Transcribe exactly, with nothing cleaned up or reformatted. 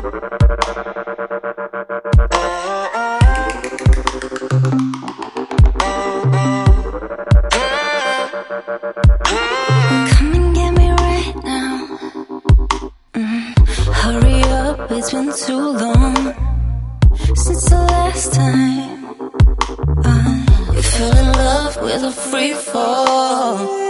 Come and get me right now. Mm. Hurry up, it's been too long since the last time uh, you fell in love with a free fall.